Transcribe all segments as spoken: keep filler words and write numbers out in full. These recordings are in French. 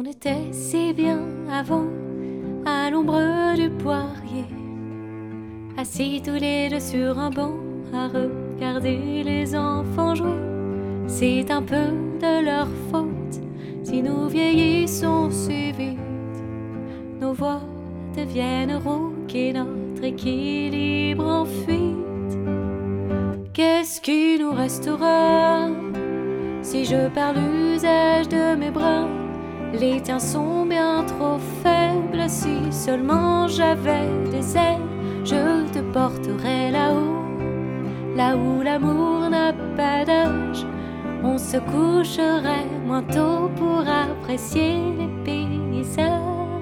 On était si bien avant, à l'ombre du poirier, assis tous les deux sur un banc, à regarder les enfants jouer. C'est un peu de leur faute si nous vieillissons si vite. Nos voix deviennent rauques et notre équilibre en fuite. Qu'est-ce qui nous restera si je perds l'usage de mes bras? Les tiens sont bien trop faibles. Si seulement j'avais des ailes, je te porterais là-haut, là où l'amour n'a pas d'âge. On se coucherait moins tôt pour apprécier les paysages.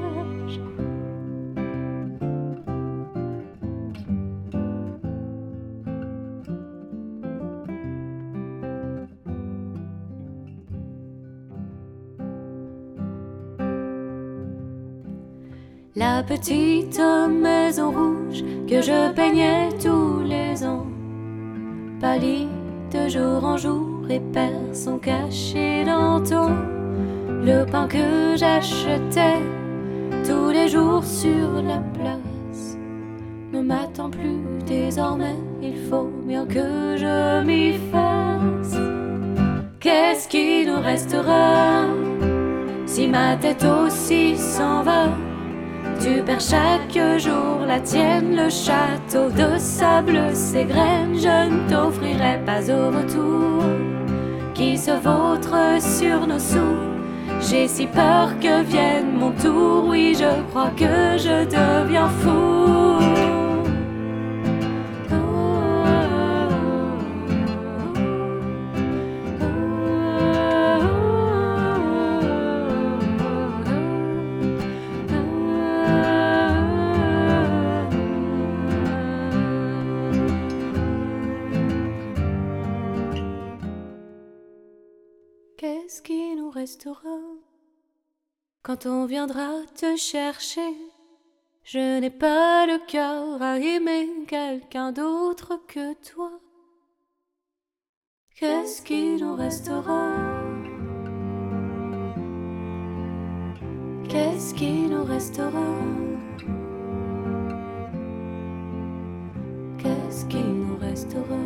La petite maison rouge que je peignais tous les ans pâlit de jour en jour et perd son cachet d'antan. Le pain que j'achetais tous les jours sur la place ne m'attend plus désormais, il faut bien que je m'y fasse. Qu'est-ce qui nous restera si ma tête aussi s'en va? Tu perds chaque jour la tienne, le château de sable s'égrène. Je ne t'offrirai pas au retour qui se vautre sur nos sous. J'ai si peur que vienne mon tour, oui je crois que je deviens fou. Qu'est-ce qui nous restera quand on viendra te chercher? Je n'ai pas le cœur à aimer quelqu'un d'autre que toi. Qu'est-ce qui nous restera? Qu'est-ce qui nous restera? Qu'est-ce qui nous restera?